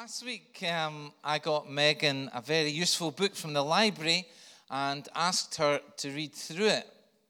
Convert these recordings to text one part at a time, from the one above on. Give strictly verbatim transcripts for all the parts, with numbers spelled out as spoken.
Last week, um, I got Megan a very useful book from the library and asked her to read through it.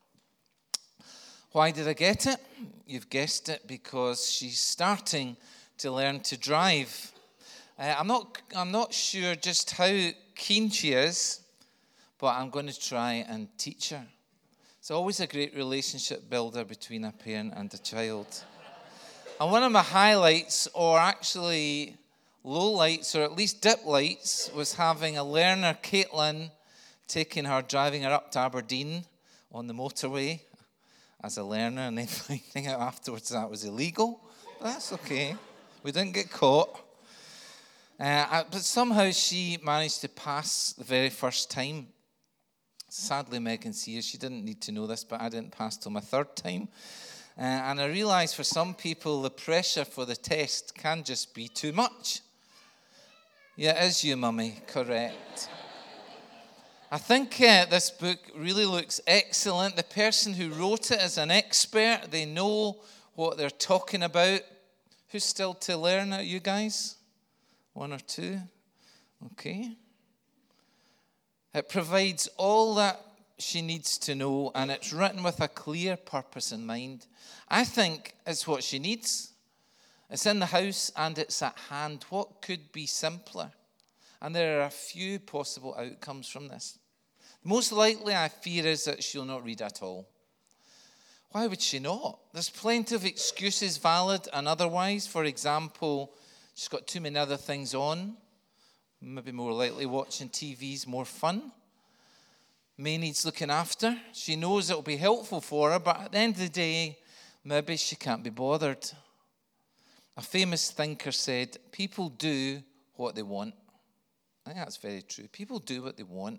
Why did I get it? You've guessed it, because she's starting to learn to drive. Uh, I'm not, I'm not sure just how keen she is, but I'm going to try and teach her. It's always a great relationship builder between a parent and a child. And one of my highlights, or actually low lights, or at least dip lights, was having a learner, Caitlin, taking her, driving her up to Aberdeen on the motorway as a learner, and then finding out afterwards that was illegal. But that's okay. We didn't get caught. Uh, but somehow she managed to pass the very first time. Sadly, Megan's here. She didn't need to know this, but I didn't pass till my third time. Uh, and I realised for some people, the pressure for the test can just be too much. Yeah, it is you, Mummy. Correct. I think uh, this book really looks excellent. The person who wrote it is an expert. They know what they're talking about. Who's still to learn it, you guys? One or two? Okay. It provides all that she needs to know, and it's written with a clear purpose in mind. I think it's what she needs. It's in the house and it's at hand. What could be simpler? And there are a few possible outcomes from this. Most likely, I fear, is that she'll not read at all. Why would she not? There's plenty of excuses, valid and otherwise. For example, she's got too many other things on. Maybe more likely watching T V's more fun. May needs looking after. She knows it'll be helpful for her, but at the end of the day, maybe she can't be bothered. A famous thinker said, people do what they want. I think that's very true. People do what they want.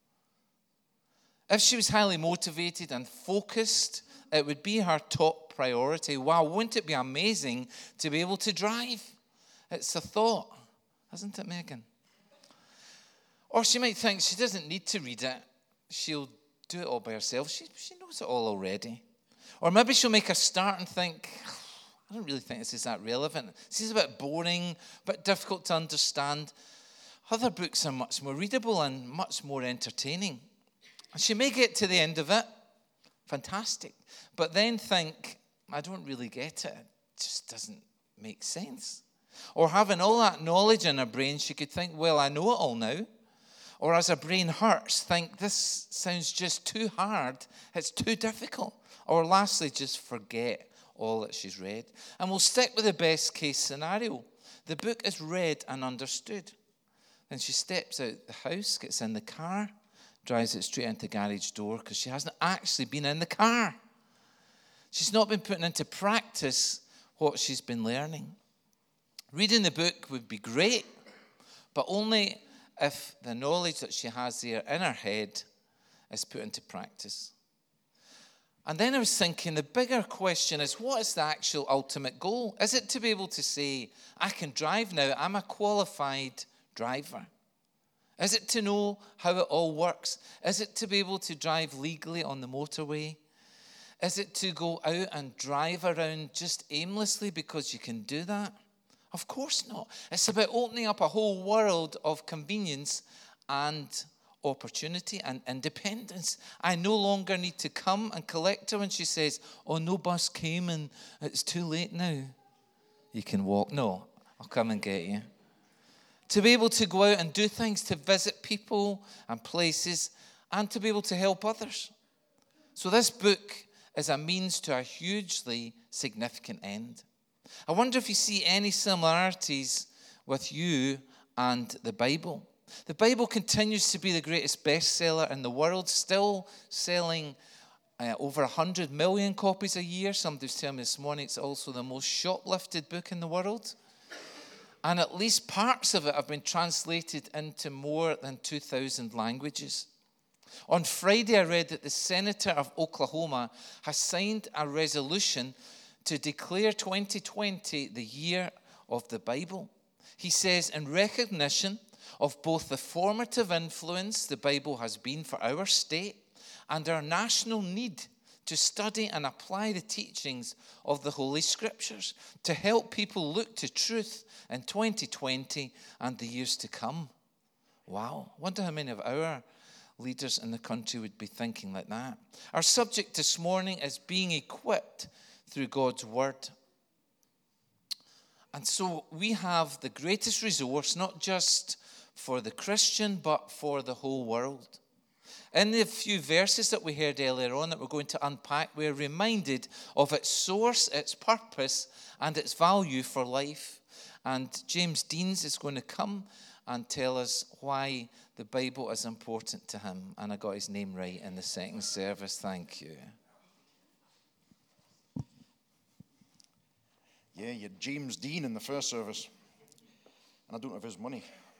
If she was highly motivated and focused, it would be her top priority. Wow, wouldn't it be amazing to be able to drive? It's a thought, isn't it, Megan? Or she might think she doesn't need to read it. She'll do it all by herself. She, she knows it all already. Or maybe she'll make a start and think, I don't really think this is that relevant. This is a bit boring, a bit difficult to understand. Other books are much more readable and much more entertaining. And she may get to the end of it. Fantastic. But then think, I don't really get it. It just doesn't make sense. Or having all that knowledge in her brain, she could think, well, I know it all now. Or as her brain hurts, think, this sounds just too hard. It's too difficult. Or lastly, just forget all that she's read. And we'll stick with the best case scenario. The book is read and understood. Then she steps out the house, gets in the car, drives it straight into the garage door because she hasn't actually been in the car. She's not been putting into practice what she's been learning. Reading the book would be great, but only if the knowledge that she has there in her head is put into practice. And then I was thinking, the bigger question is, what is the actual ultimate goal? Is it to be able to say, I can drive now, I'm a qualified driver? Is it to know how it all works? Is it to be able to drive legally on the motorway? Is it to go out and drive around just aimlessly because you can do that? Of course not. It's about opening up a whole world of convenience and opportunity and independence. I no longer need to come and collect her when she says, oh, no bus came and it's too late now. You can walk. No, I'll come and get you. To be able to go out and do things, to visit people and places, and to be able to help others. So this book is a means to a hugely significant end. I wonder if you see any similarities with you and the Bible. The Bible continues to be the greatest bestseller in the world, still selling uh, over one hundred million copies a year. Somebody was telling me this morning it's also the most shoplifted book in the world. And at least parts of it have been translated into more than two thousand languages. On Friday, I read that the senator of Oklahoma has signed a resolution to declare twenty twenty the year of the Bible. He says, in recognition of both the formative influence the Bible has been for our state and our national need to study and apply the teachings of the Holy Scriptures, to help people look to truth in twenty twenty and the years to come. Wow, I wonder how many of our leaders in the country would be thinking like that. Our subject this morning is being equipped through God's Word. And so we have the greatest resource, not just for the Christian, but for the whole world. In the few verses that we heard earlier on that we're going to unpack, we're reminded of its source, its purpose, and its value for life. And James Deans is going to come and tell us why the Bible is important to him. And I got his name right in the second service. Thank you. Yeah, you had James Dean in the first service. And I don't have his money.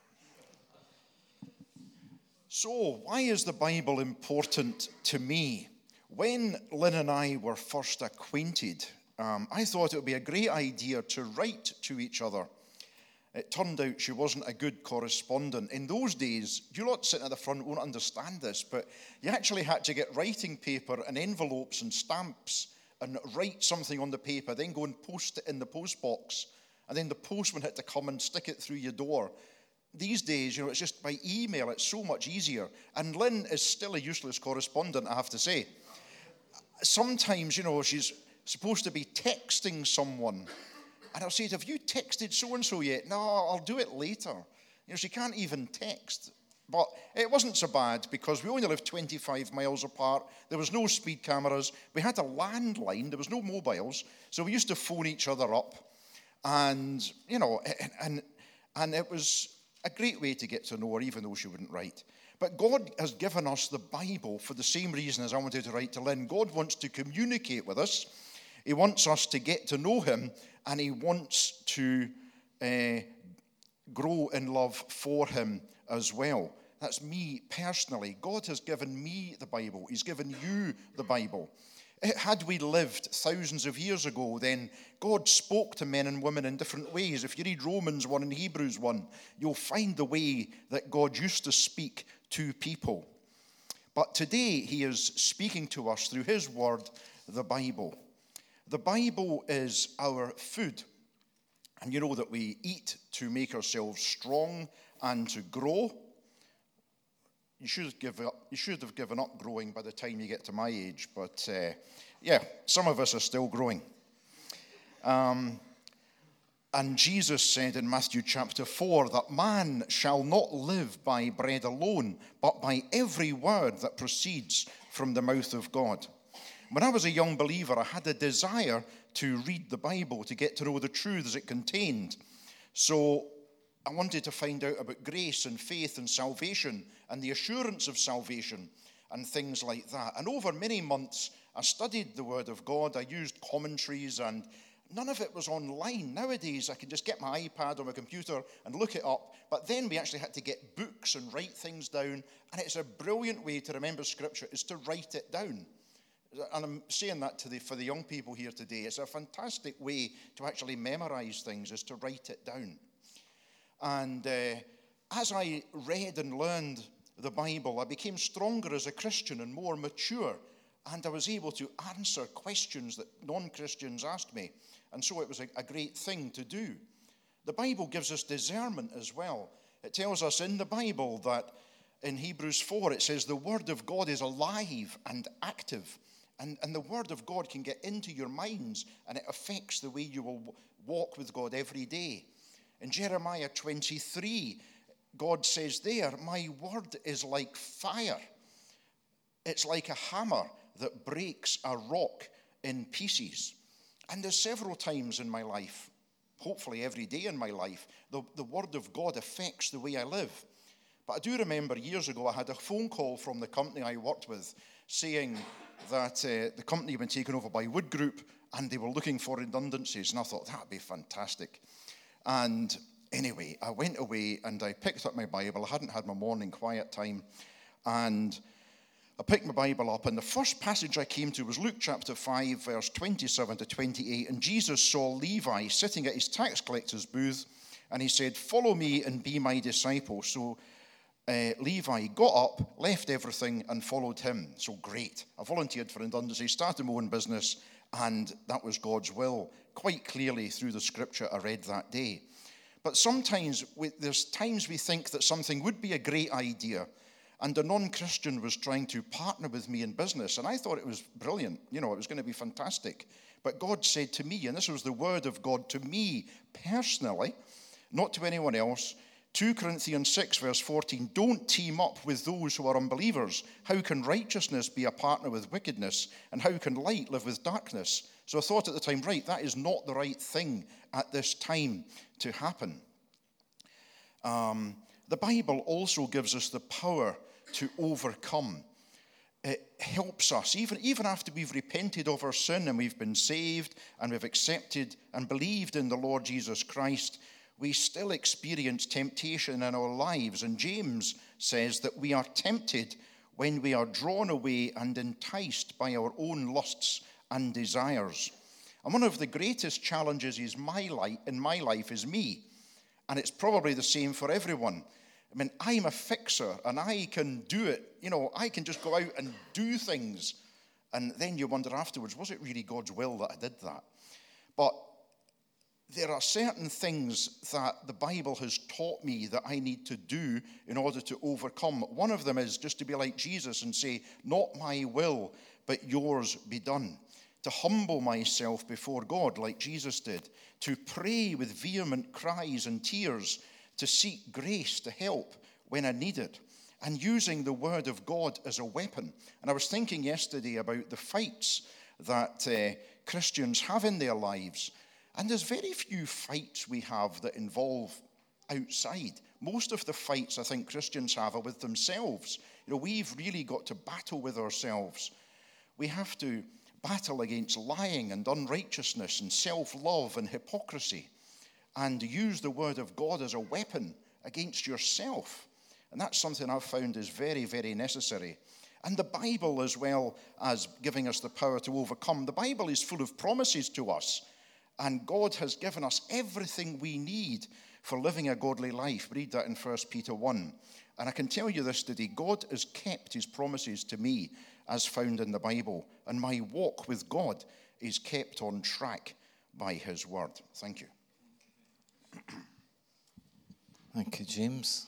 So, why is the Bible important to me? When Lynn and I were first acquainted, um, I thought it would be a great idea to write to each other. It turned out she wasn't a good correspondent. In those days, you lot sitting at the front won't understand this, but you actually had to get writing paper and envelopes and stamps and write something on the paper, then go and post it in the post box, and then the postman had to come and stick it through your door. These days, you know, it's just by email. It's so much easier. And Lynn is still a useless correspondent, I have to say. Sometimes, you know, she's supposed to be texting someone. And I'll say, have you texted so-and-so yet? No, I'll do it later. You know, she can't even text. But it wasn't so bad because we only lived twenty-five miles apart. There was no speed cameras. We had a landline. There was no mobiles. So we used to phone each other up. And, you know, and and, and it was a great way to get to know her, even though she wouldn't write. But God has given us the Bible for the same reason as I wanted to write to Lynn. God wants to communicate with us. He wants us to get to know him, and he wants to uh, grow in love for him as well. That's me personally. God has given me the Bible. He's given you the Bible. Had we lived thousands of years ago, then God spoke to men and women in different ways. If you read Romans one and Hebrews one, you'll find the way that God used to speak to people. But today, he is speaking to us through his word, the Bible. The Bible is our food. And you know that we eat to make ourselves strong and to grow. You should, give up, you should have given up growing by the time you get to my age, but uh, yeah, some of us are still growing. Um, and Jesus said in Matthew chapter four that man shall not live by bread alone, but by every word that proceeds from the mouth of God. When I was a young believer, I had a desire to read the Bible, to get to know the truths it contained. So I wanted to find out about grace and faith and salvation and the assurance of salvation and things like that. And over many months, I studied the Word of God. I used commentaries, and none of it was online. Nowadays, I can just get my iPad or my computer and look it up. But then we actually had to get books and write things down. And it's a brilliant way to remember Scripture is to write it down. And I'm saying that to the, for the young people here today. It's a fantastic way to actually memorize things, is to write it down. And uh, as I read and learned the Bible, I became stronger as a Christian and more mature. And I was able to answer questions that non-Christians asked me. And so it was a, a great thing to do. The Bible gives us discernment as well. It tells us in the Bible that in Hebrews four, it says the Word of God is alive and active. And, and the Word of God can get into your minds, and it affects the way you will walk with God every day. In Jeremiah twenty-three, God says there, my word is like fire. It's like a hammer that breaks a rock in pieces. And there's several times in my life, hopefully every day in my life, the, the word of God affects the way I live. But I do remember years ago I had a phone call from the company I worked with saying that uh, the company had been taken over by Wood Group and they were looking for redundancies. And I thought, that would be fantastic. And anyway, I went away and I picked up my Bible. I hadn't had my morning quiet time. And I picked my Bible up, and the first passage I came to was Luke chapter five, verse twenty-seven to twenty-eight. And Jesus saw Levi sitting at his tax collector's booth, and he said, follow me and be my disciple. So uh, Levi got up, left everything, and followed him. So great. I volunteered for redundancy, started my own business, and that was God's will, quite clearly through the scripture I read that day. But sometimes we, there's times we think that something would be a great idea, and a non-Christian was trying to partner with me in business, and I thought it was brilliant. You know, it was going to be fantastic. But God said to me, and this was the word of God to me personally, not to anyone else, Second Corinthians six, verse fourteen, don't team up with those who are unbelievers. How can righteousness be a partner with wickedness? And how can light live with darkness? So I thought at the time, right, that is not the right thing at this time to happen. Um, the Bible also gives us the power to overcome. It helps us, even, even after we've repented of our sin and we've been saved and we've accepted and believed in the Lord Jesus Christ, we still experience temptation in our lives. And James says that we are tempted when we are drawn away and enticed by our own lusts and desires. And one of the greatest challenges is my life, in my life is me. And it's probably the same for everyone. I mean, I'm a fixer and I can do it. You know, I can just go out and do things. And then you wonder afterwards, was it really God's will that I did that? But there are certain things that the Bible has taught me that I need to do in order to overcome. One of them is just to be like Jesus and say, not my will, but yours be done. To humble myself before God like Jesus did. To pray with vehement cries and tears. To seek grace to help when I need it. And using the word of God as a weapon. And I was thinking yesterday about the fights that uh, Christians have in their lives. And there's very few fights we have that involve outside. Most of the fights I think Christians have are with themselves. You know, we've really got to battle with ourselves. We have to battle against lying and unrighteousness and self-love and hypocrisy, and use the word of God as a weapon against yourself. And that's something I've found is very, very necessary. And the Bible, as well as giving us the power to overcome, the Bible is full of promises to us. And God has given us everything we need for living a godly life. Read that in First Peter one. And I can tell you this today, God has kept his promises to me as found in the Bible. And my walk with God is kept on track by his word. Thank you. Thank you, James.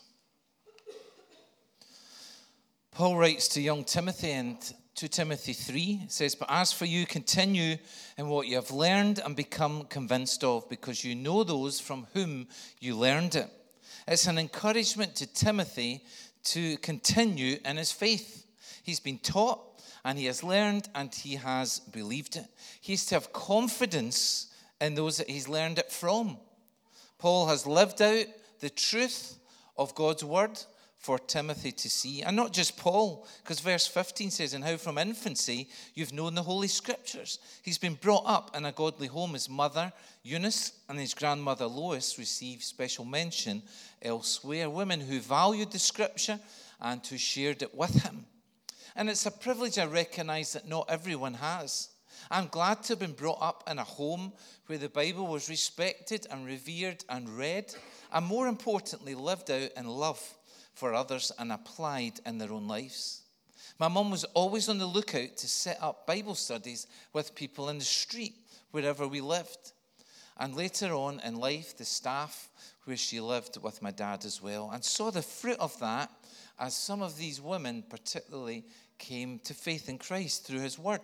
Paul writes to young Timothy in Second Timothy three, it says, but as for you, continue in what you have learned and become convinced of, because you know those from whom you learned it. It's an encouragement to Timothy to continue in his faith. He's been taught and he has learned and he has believed it. He's to have confidence in those that he's learned it from. Paul has lived out the truth of God's word for Timothy to see. And not just Paul, because verse fifteen says, and how from infancy you've known the Holy Scriptures. He's been brought up in a godly home. His mother, Eunice, and his grandmother, Lois, receive special mention elsewhere. Women who valued the Scripture and who shared it with him. And it's a privilege I recognize that not everyone has. I'm glad to have been brought up in a home where the Bible was respected and revered and read, and more importantly, lived out in love for others and applied in their own lives. My mum was always on the lookout to set up Bible studies with people in the street, wherever we lived. And later on in life, the staff where she lived with my dad as well, and saw the fruit of that as some of these women particularly came to faith in Christ through his word.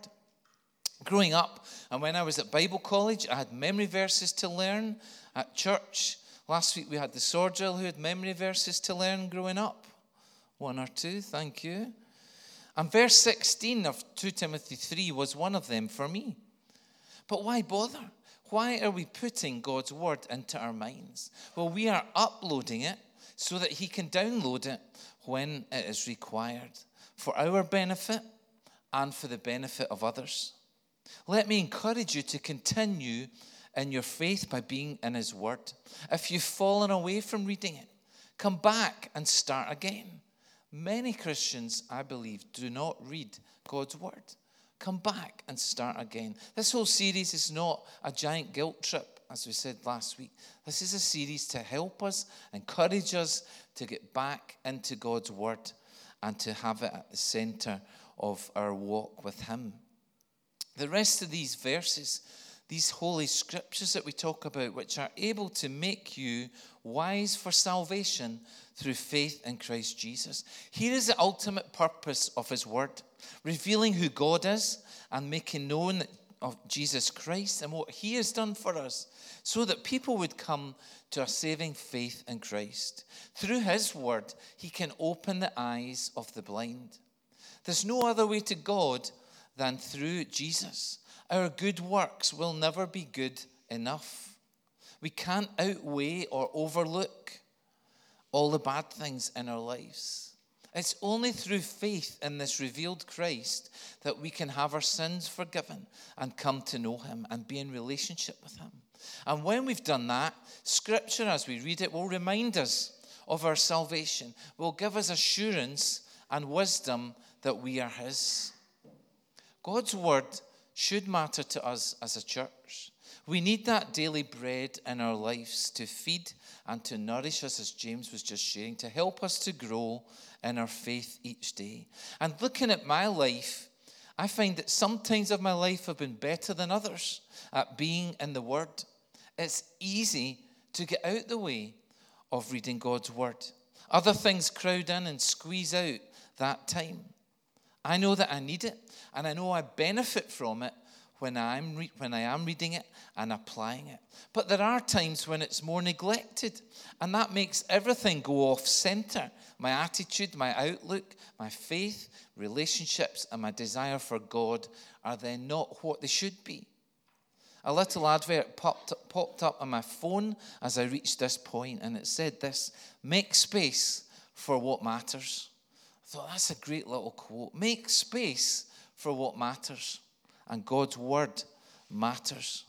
Growing up, and when I was at Bible college, I had memory verses to learn. At church, last week we had the sword drill who had memory verses to learn growing up. One or two, thank you. And verse sixteen of Second Timothy three was one of them for me. But why bother? Why are we putting God's word into our minds? Well, we are uploading it so that he can download it when it is required, for our benefit and for the benefit of others. Let me encourage you to continue in your faith by being in his word. If you've fallen away from reading it, come back and start again. Many Christians, I believe, do not read God's word. Come back and start again. This whole series is not a giant guilt trip as we said last week, this is a series to help us, encourage us to get back into God's word and to have it at the center of our walk with him. The rest of these verses, these holy scriptures that we talk about, which are able to make you wise for salvation through faith in Christ Jesus. Here is the ultimate purpose of his word, revealing who God is and making known of Jesus Christ and what he has done for us, so that people would come to a saving faith in Christ. Through his word, he can open the eyes of the blind. There's no other way to God than through Jesus. Our good works will never be good enough. We can't outweigh or overlook all the bad things in our lives. It's only through faith in this revealed Christ that we can have our sins forgiven and come to know him and be in relationship with him. And when we've done that, Scripture, as we read it, will remind us of our salvation, will give us assurance and wisdom that we are his. God's word should matter to us as a church. We need that daily bread in our lives to feed and to nourish us, as James was just sharing, to help us to grow in our faith each day. And looking at my life, I find that some times of my life have been better than others at being in the word. It's easy to get out the way of reading God's word. Other things crowd in and squeeze out that time. I know that I need it, and I know I benefit from it when I'm re- when I am reading it and applying it. But there are times when it's more neglected, and that makes everything go off center. My attitude, my outlook, my faith, relationships, and my desire for God are then not what they should be. A little advert popped up, popped up on my phone as I reached this point, and it said this: make space for what matters. I thought, that's a great little quote. Make space for what matters. And God's word matters.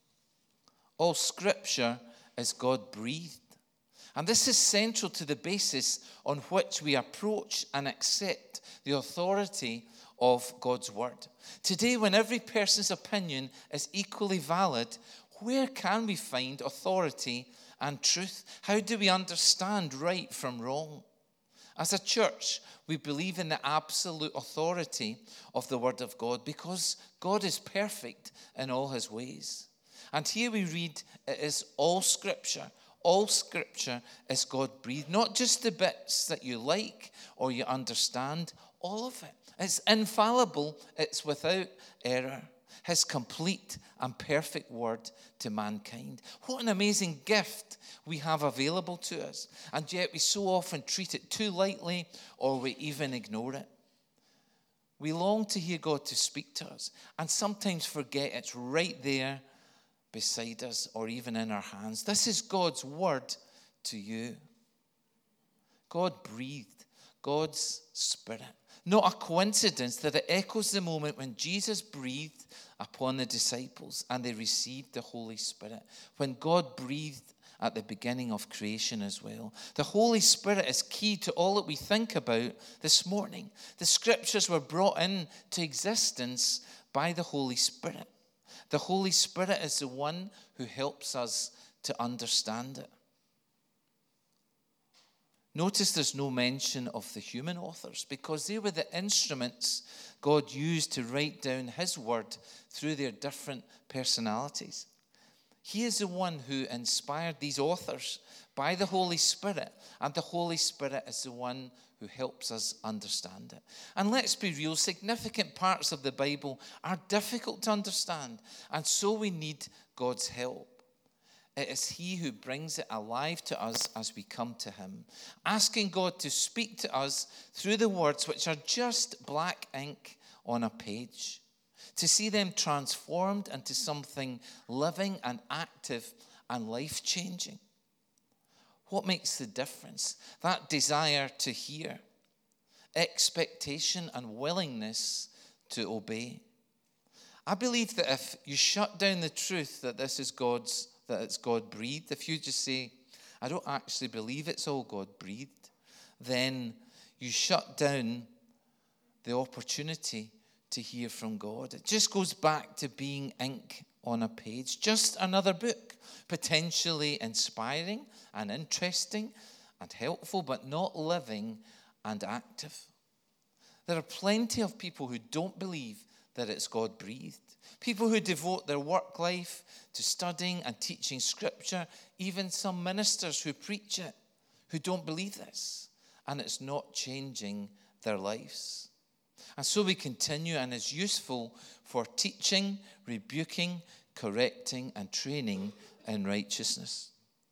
All scripture is God-breathed. And this is central to the basis on which we approach and accept the authority of God's word. Today, when every person's opinion is equally valid, where can we find authority and truth? How do we understand right from wrong? As a church, we believe in the absolute authority of the word of God because God is perfect in all his ways. And here we read it is all scripture. All scripture is God-breathed, not just the bits that you like or you understand, all of it. It's infallible, it's without error. His complete and perfect word to mankind. What an amazing gift we have available to us. And yet we so often treat it too lightly or we even ignore it. We long to hear God to speak to us and sometimes forget it's right there beside us or even in our hands. This is God's word to you. God breathed, God's Spirit. Not a coincidence that it echoes the moment when Jesus breathed upon the disciples and they received the Holy Spirit. When God breathed at the beginning of creation as well. The Holy Spirit is key to all that we think about this morning. The scriptures were brought into existence by the Holy Spirit. The Holy Spirit is the one who helps us to understand it. Notice there's no mention of the human authors because they were the instruments God used to write down his word through their different personalities. He is the one who inspired these authors by the Holy Spirit, and the Holy Spirit is the one who helps us understand it. And let's be real, significant parts of the Bible are difficult to understand, and so we need God's help. It is he who brings it alive to us as we come to him, asking God to speak to us through the words which are just black ink on a page, to see them transformed into something living and active and life-changing. What makes the difference? That desire to hear, expectation and willingness to obey. I believe that if you shut down the truth that this is God's that it's God-breathed, if you just say, I don't actually believe it's all God-breathed, then you shut down the opportunity to hear from God. It just goes back to being ink on a page, just another book, potentially inspiring and interesting and helpful, but not living and active. There are plenty of people who don't believe that it's God-breathed. People who devote their work life to studying and teaching Scripture, even some ministers who preach it, who don't believe this, and it's not changing their lives. And so we continue, and it's useful for teaching, rebuking, correcting, and training in righteousness.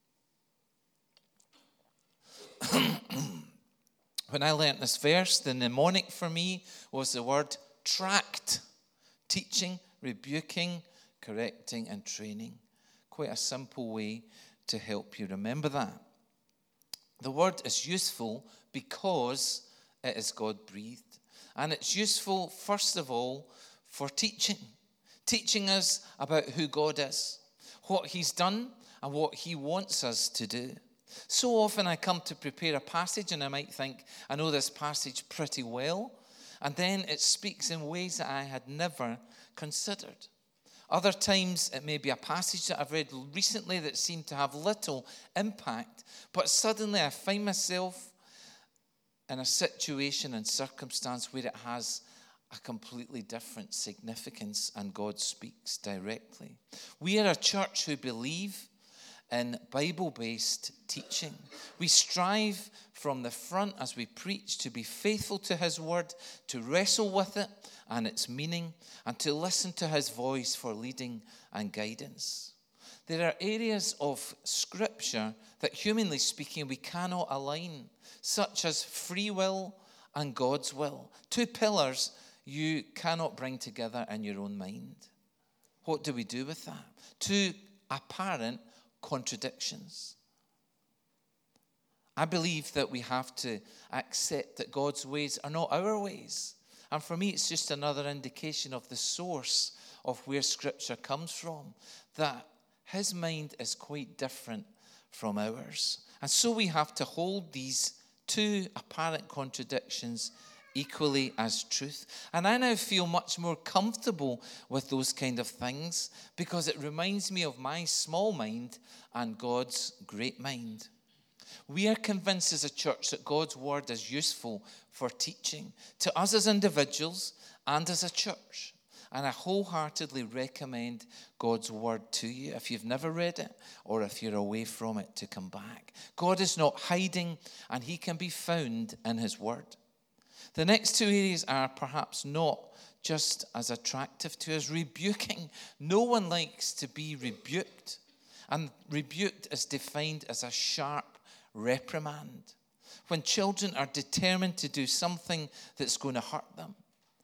When I learnt this verse, the mnemonic for me was the word tract. Teaching, rebuking, correcting, and training. Quite a simple way to help you remember that. The word is useful because it is God-breathed. And it's useful, first of all, for teaching. Teaching us about who God is, what he's done, and what he wants us to do. So often I come to prepare a passage and I might think, I know this passage pretty well. And then it speaks in ways that I had never considered. Other times it may be a passage that I've read recently that seemed to have little impact, but suddenly I find myself in a situation and circumstance where it has a completely different significance and God speaks directly. We are a church who believe in Bible-based teaching. We strive from the front as we preach to be faithful to his word, to wrestle with it and its meaning, and to listen to his voice for leading and guidance. There are areas of Scripture that, humanly speaking, we cannot align, such as free will and God's will. Two pillars you cannot bring together in your own mind. What do we do with that? Two apparent contradictions. I believe that we have to accept that God's ways are not our ways. And for me, it's just another indication of the source of where Scripture comes from, that his mind is quite different from ours. And so we have to hold these two apparent contradictions equally as truth. And I now feel much more comfortable with those kind of things because it reminds me of my small mind and God's great mind. We are convinced as a church that God's word is useful for teaching to us as individuals and as a church. And I wholeheartedly recommend God's word to you if you've never read it or if you're away from it to come back. God is not hiding and he can be found in his word. The next two areas are perhaps not just as attractive to us. Rebuking. No one likes to be rebuked. And rebuked is defined as a sharp reprimand. When children are determined to do something that's going to hurt them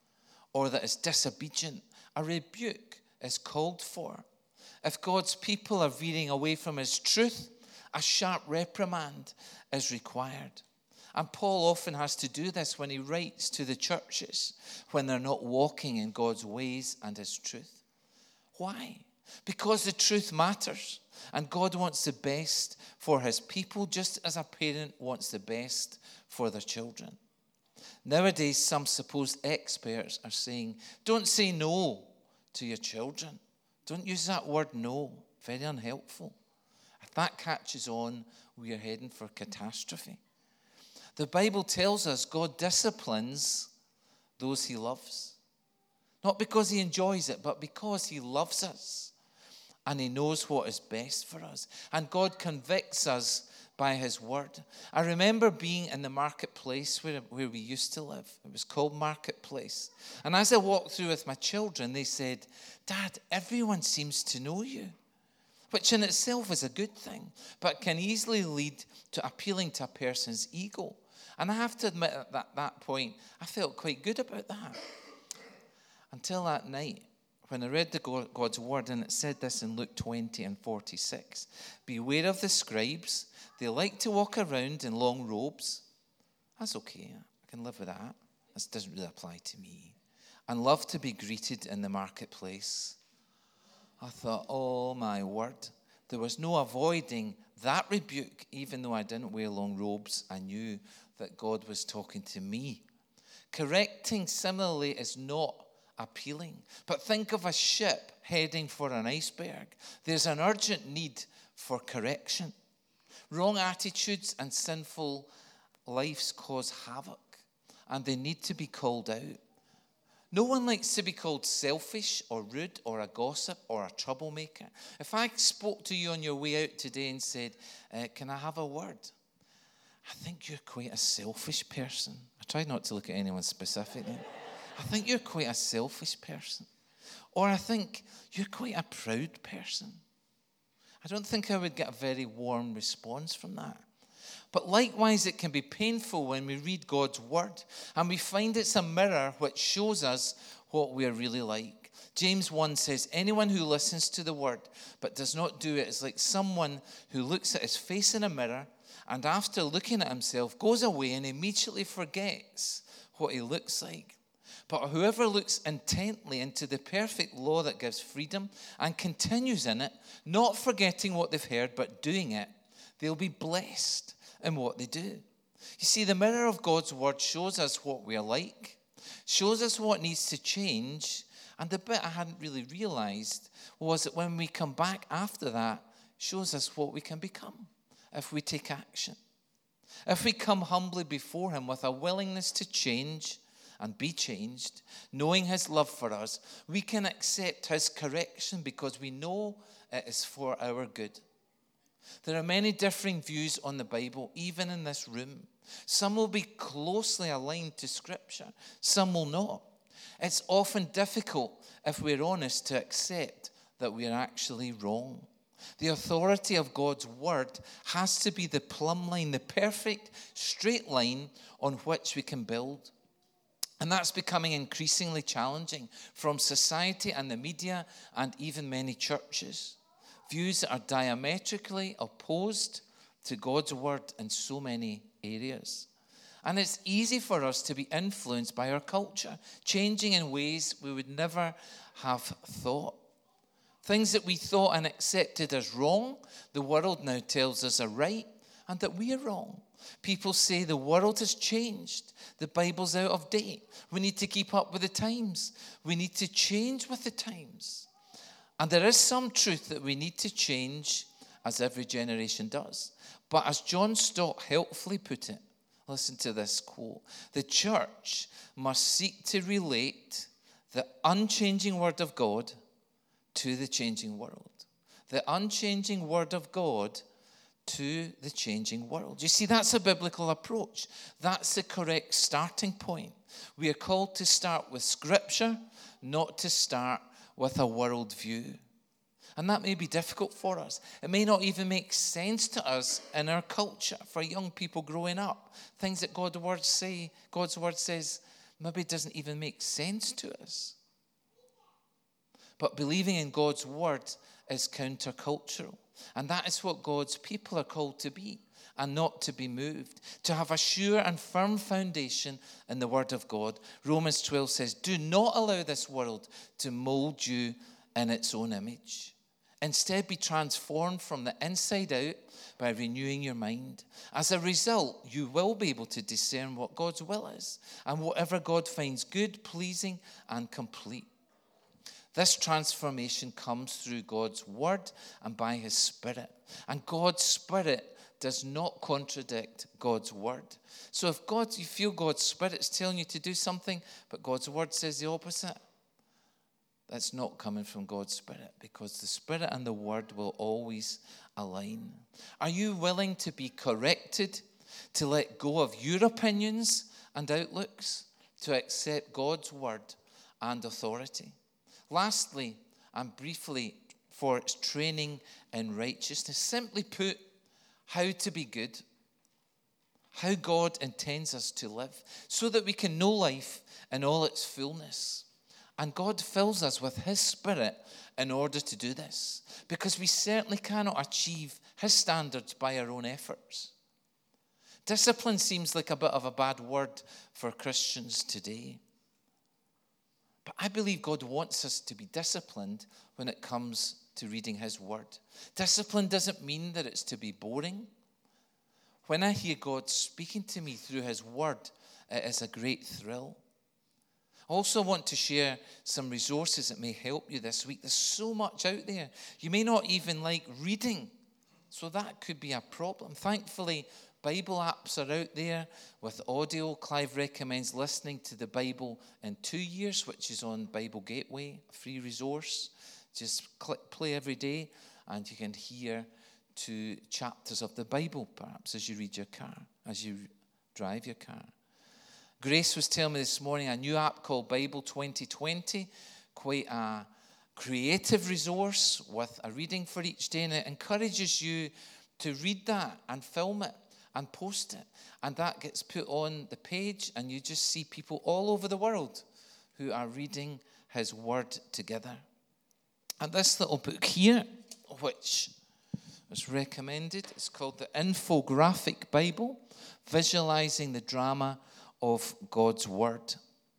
or that is disobedient, a rebuke is called for. If God's people are veering away from his truth, a sharp reprimand is required. And Paul often has to do this when he writes to the churches when they're not walking in God's ways and his truth. Why? Because the truth matters. And God wants the best for his people, just as a parent wants the best for their children. Nowadays, some supposed experts are saying, don't say no to your children. Don't use that word no. Very unhelpful. If that catches on, we are heading for catastrophe. The Bible tells us God disciplines those he loves. Not because he enjoys it, but because he loves us. And he knows what is best for us. And God convicts us by his word. I remember being in the marketplace where, where we used to live. It was called Marketplace. And as I walked through with my children, they said, Dad, everyone seems to know you. Which in itself is a good thing, but can easily lead to appealing to a person's ego. And I have to admit at that, that point, I felt quite good about that. Until that night, when I read the God's word, and it said this in Luke twenty and forty-six. Beware of the scribes. They like to walk around in long robes. That's okay. I can live with that. This doesn't really apply to me. And love to be greeted in the marketplace. I thought, oh my word. There was no avoiding that rebuke, even though I didn't wear long robes. I knew that God was talking to me. Correcting, similarly, is not appealing. But think of a ship heading for an iceberg. There's an urgent need for correction. Wrong attitudes and sinful lives cause havoc, and they need to be called out. No one likes to be called selfish or rude or a gossip or a troublemaker. If I spoke to you on your way out today and said, uh, can I have a word? I think you're quite a selfish person. I tried not to look at anyone specifically. I think you're quite a selfish person. Or I think you're quite a proud person. I don't think I would get a very warm response from that. But likewise, it can be painful when we read God's word and we find it's a mirror which shows us what we're really like. James one says, anyone who listens to the word but does not do it is like someone who looks at his face in a mirror and after looking at himself goes away and immediately forgets what he looks like. But whoever looks intently into the perfect law that gives freedom and continues in it, not forgetting what they've heard but doing it, they'll be blessed in what they do. You see, the mirror of God's word shows us what we're like, shows us what needs to change, and the bit I hadn't really realized was that when we come back after that, shows us what we can become if we take action. If we come humbly before him with a willingness to change and be changed, knowing his love for us, we can accept his correction because we know it is for our good. There are many differing views on the Bible, even in this room. Some will be closely aligned to Scripture, some will not. It's often difficult, if we're honest, to accept that we're actually wrong. The authority of God's word has to be the plumb line, the perfect straight line on which we can build. And that's becoming increasingly challenging from society and the media and even many churches. Views that are diametrically opposed to God's word in so many areas. And it's easy for us to be influenced by our culture, changing in ways we would never have thought. Things that we thought and accepted as wrong, the world now tells us are right, and that we are wrong. People say the world has changed. The Bible's out of date. We need to keep up with the times. We need to change with the times. And there is some truth that we need to change, as every generation does. But as John Stott helpfully put it, listen to this quote, the church must seek to relate the unchanging word of God to the changing world. The unchanging word of God to the changing world. You see, that's a biblical approach. That's the correct starting point. We are called to start with Scripture, not to start with a world view. And that may be difficult for us. It may not even make sense to us in our culture for young people growing up. Things that God's word say, God's word says, maybe it doesn't even make sense to us. But believing in God's word is countercultural. And that is what God's people are called to be, and not to be moved. To have a sure and firm foundation in the word of God. Romans twelve says, do not allow this world to mold you in its own image. Instead, be transformed from the inside out by renewing your mind. As a result, you will be able to discern what God's will is, and whatever God finds good, pleasing, and complete. This transformation comes through God's word and by his Spirit. And God's Spirit does not contradict God's word. So if God, you feel God's Spirit is telling you to do something, but God's word says the opposite, that's not coming from God's Spirit, because the Spirit and the word will always align. Are you willing to be corrected, to let go of your opinions and outlooks, to accept God's word and authority? Lastly, and briefly, for its training in righteousness. Simply put, how to be good, how God intends us to live, so that we can know life in all its fullness. And God fills us with his Spirit in order to do this, because we certainly cannot achieve his standards by our own efforts. Discipline seems like a bit of a bad word for Christians today. But I believe God wants us to be disciplined when it comes to reading his word. Discipline doesn't mean that it's to be boring. When I hear God speaking to me through his word, it is a great thrill. Also, I want to share some resources that may help you this week. There's so much out there. You may not even like reading, so that could be a problem. Thankfully, Bible apps are out there with audio. Clive recommends listening to the Bible in two years, which is on Bible Gateway, a free resource. Just click play every day, and you can hear two chapters of the Bible, perhaps, as you read your car, as you drive your car. Grace was telling me this morning a new app called Bible twenty twenty, quite a creative resource with a reading for each day, and it encourages you to read that and film it and post it. And that gets put on the page, and you just see people all over the world who are reading his word together. And this little book here, which was recommended, it's called the Infographic Bible, Visualizing the Drama of God's Word.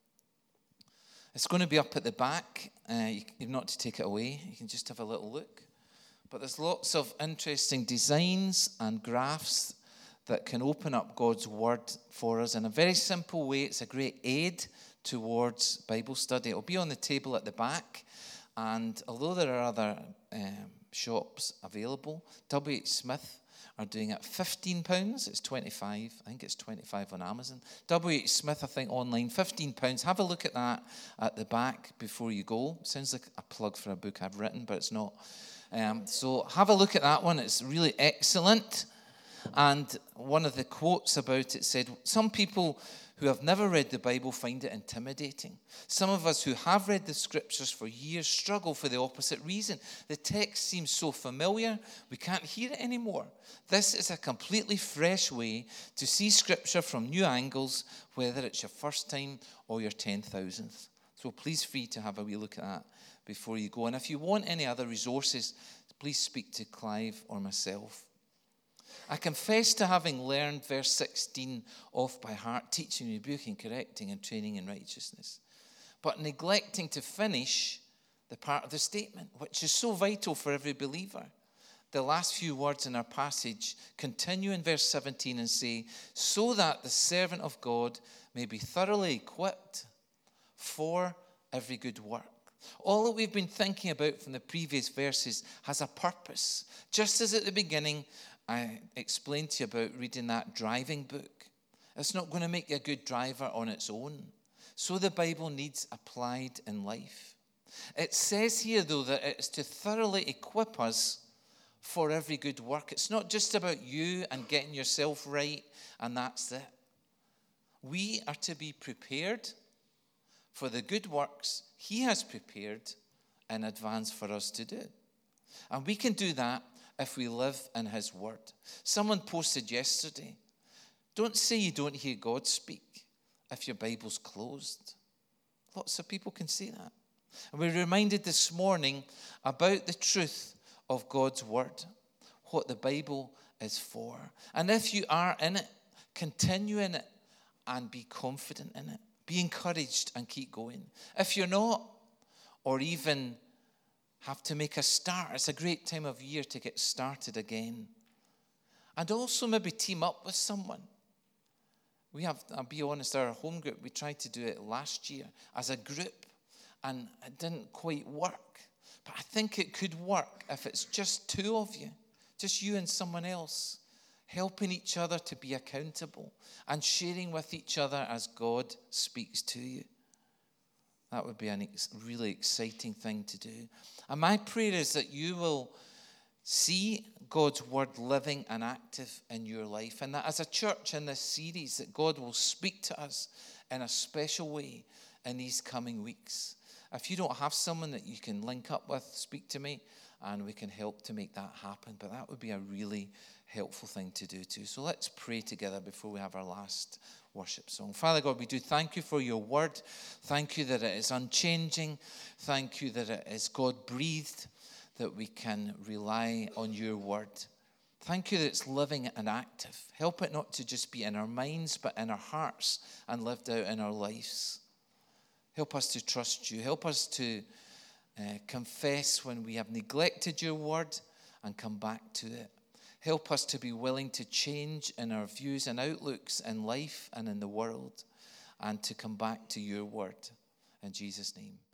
It's going to be up at the back. Uh, you, you're not to take it away. You can just have a little look. But there's lots of interesting designs and graphs that can open up God's Word for us in a very simple way. It's a great aid towards Bible study. It'll be on the table at the back. And although there are other um, shops available, W H Smith are doing it at fifteen pounds. It's twenty-five. I think it's twenty-five on Amazon. W H Smith, I think, online, fifteen pounds. Have a look at that at the back before you go. Sounds like a plug for a book I've written, but it's not. Um, so have a look at that one. It's really excellent. And one of the quotes about it said, some people who have never read the Bible find it intimidating. Some of us who have read the scriptures for years struggle for the opposite reason. The text seems so familiar, we can't hear it anymore. This is a completely fresh way to see scripture from new angles, whether it's your first time or your ten thousandth. So please free to have a wee look at that before you go. And if you want any other resources, please speak to Clive or myself. I confess to having learned verse sixteen off by heart, teaching, rebuking, correcting, and training in righteousness, but neglecting to finish the part of the statement, which is so vital for every believer. The last few words in our passage continue in verse seventeen and say, so that the servant of God may be thoroughly equipped for every good work. All that we've been thinking about from the previous verses has a purpose. Just as at the beginning, I explained to you about reading that driving book. It's not going to make you a good driver on its own. So the Bible needs applied in life. It says here, though, that it's to thoroughly equip us for every good work. It's not just about you and getting yourself right, and that's it. We are to be prepared for the good works he has prepared in advance for us to do. And we can do that if we live in his word. Someone posted yesterday, don't say you don't hear God speak if your Bible's closed. Lots of people can say that. And we're reminded this morning about the truth of God's word, what the Bible is for. And if you are in it, continue in it and be confident in it. Be encouraged and keep going. If you're not, or even have to make a start, it's a great time of year to get started again. And also maybe team up with someone. We have, I'll be honest, our home group, we tried to do it last year as a group, and it didn't quite work. But I think it could work if it's just two of you, just you and someone else, helping each other to be accountable and sharing with each other as God speaks to you. That would be a ex- really exciting thing to do. And my prayer is that you will see God's word living and active in your life, and that as a church in this series, that God will speak to us in a special way in these coming weeks. If you don't have someone that you can link up with, speak to me, and we can help to make that happen. But that would be a really helpful thing to do too. So let's pray together before we have our last worship song. Father God, we do thank you for your word. Thank you that it is unchanging. Thank you that it is God-breathed, that we can rely on your word. Thank you that it's living and active. Help it not to just be in our minds, but in our hearts and lived out in our lives. Help us to trust you. Help us to uh, confess when we have neglected your word and come back to it. Help us to be willing to change in our views and outlooks in life and in the world, and to come back to your word. In Jesus' name.